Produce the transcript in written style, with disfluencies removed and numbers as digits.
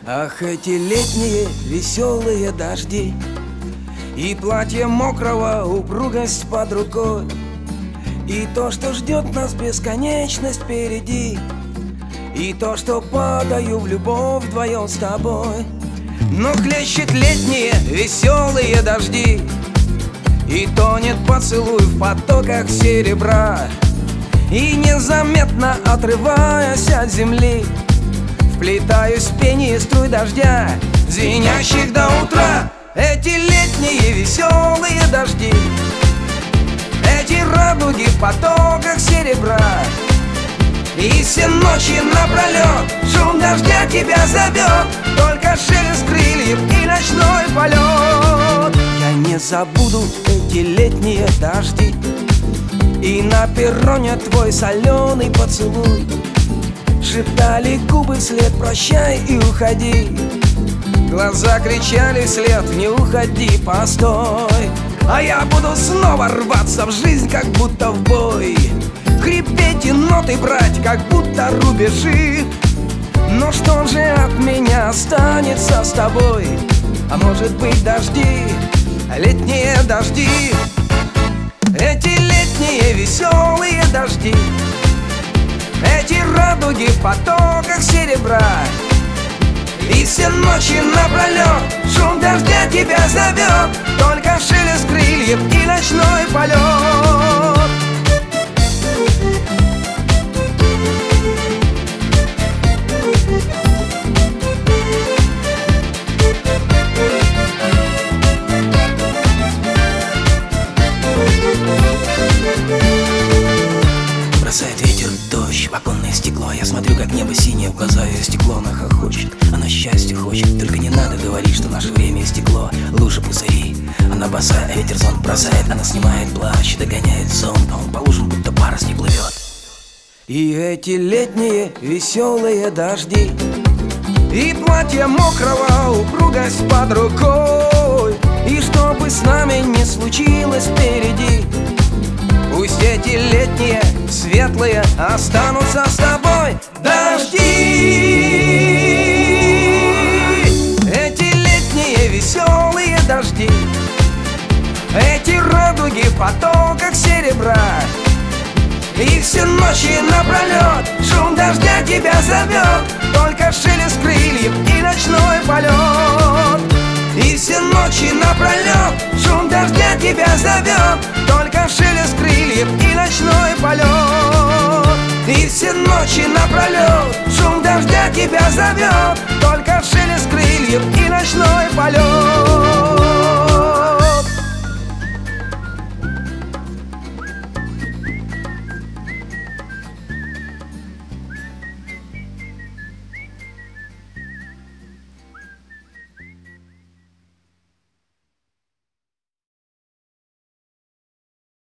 Ах, эти летние веселые дожди, и платье мокрого, упругость под рукой, и то, что ждет нас бесконечность впереди, и то, что падаю в любовь вдвоем с тобой. Но хлещет летние веселые дожди, и тонет поцелуй в потоках серебра, и незаметно отрываясь от земли, вплетаюсь в пение струй дождя, звенящих до утра. Эти летние веселые дожди, эти радуги в потоках серебра, и все ночи напролет шум дождя тебя зовет, только шелест крыльев и ночной полет. Я не забуду эти летние дожди, и на перроне твой соленый поцелуй. Шептали губы вслед: прощай и уходи. Глаза кричали вслед: не уходи, постой. А я буду снова рваться в жизнь, как будто в бой, хрипеть и ноты брать, как будто рубежи. Но что же от меня останется с тобой? А может быть дожди, летние дожди, эти летние веселые дожди, эти радуги в потоках серебра, и все ночи напролет шум дождя тебя зовет, только шелест крыльев и ночной полет. Бросает ветер, дождь в оконное стекло. Я смотрю, как небо синее, в глаза ее стекло. Она хохочет, она счастья хочет. Только не надо говорить, что наше время истекло. Лужи, пузыри, она босая, а ветер зонт бросает. Она снимает плащ, догоняет сон, а он по лужам, будто парус не плывет. И эти летние веселые дожди, и платье мокрого, упругость под рукой, и что бы с нами ни случилось впереди, пусть эти летние светлые останутся с тобой. Дожди, эти летние веселые дожди, эти радуги в потоках серебра, и все ночи напролет шум дождя тебя зовет, только шелест крыльев и ночной полет. И все ночи напролет шум дождя тебя зовет, только шелест крыльев и ночной полет. И все ночи напролет шум дождя тебя зовет, только шелест крыльев и ночной полет.